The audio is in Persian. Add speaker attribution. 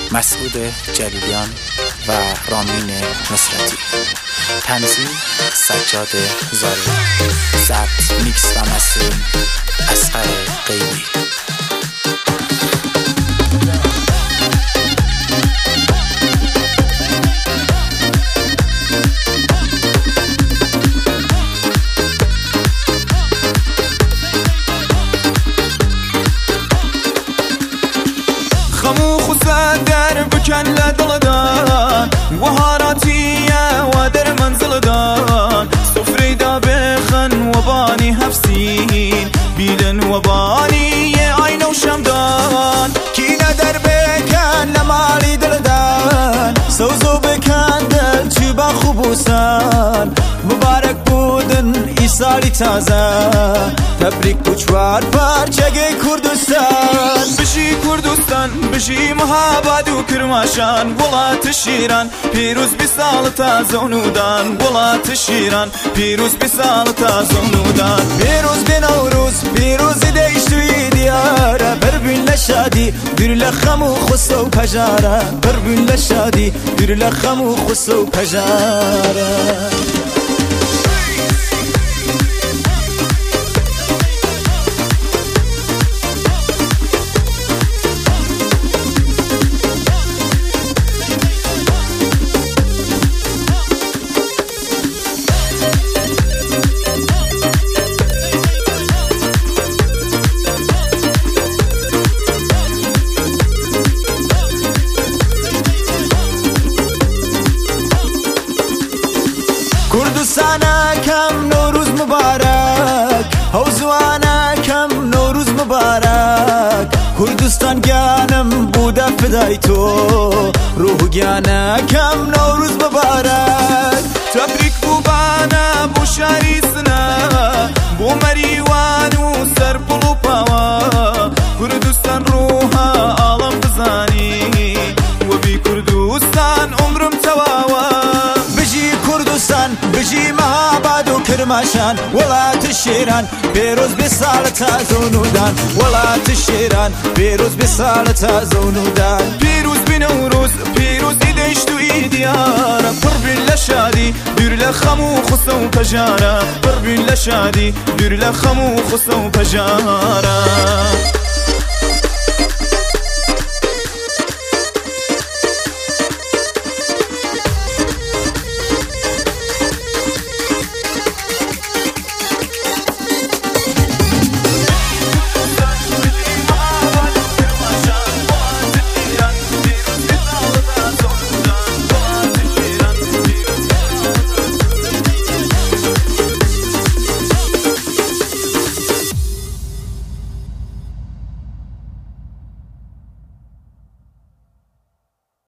Speaker 1: مسعود جلیلیان و رامین نصرتی. تنظیم سجاد زاری. ضبط، میکس و مسترینگ اصغر غیبی.
Speaker 2: خمو خساد در بکن لدلدان وهاراتية ودر منزلدان صفري دا بخن وباني هفسين بيلن وباني عين وشمدان كينا در بكن لمالي دلدان سوزو بكن دل چوبا خبوسان مبارك بودن ایسالی تازه تبریک بچوار پارچگی کردستان بشی کردستان بشی مهاباد و کرماشان ولات شیران پیروز بسال تازه و نودان ولات شیران پیروز بسال تازه و نودان پیروز به نوروز پیروز دیشتوی دیاره بربین لشادی دور لخم و خسته و پجاره بربین لشادی دور لخم و خسته و پجاره كردستانا كم نوروز مبارك هوزوانا كم نوروز مبارك كردستان جانم بودا فدايتو روح جانا كم نوروز مبارك تبريك بوبانا بو شاريسنا بو مريوان وسر بلو باوا كردستان روحا عالم بزاني وبي كردستان عمرم تواوا بجي مهاباد و کرماشان ولات الشيران بيروز بسال تازونودان ولات الشيران بيروز بسال تازونودان بيروز بنوروز بيروز ديشتو ديارة قرب لشادي دور لخمو خصو بجارة قرب لشادي دور لخمو خصو بجارة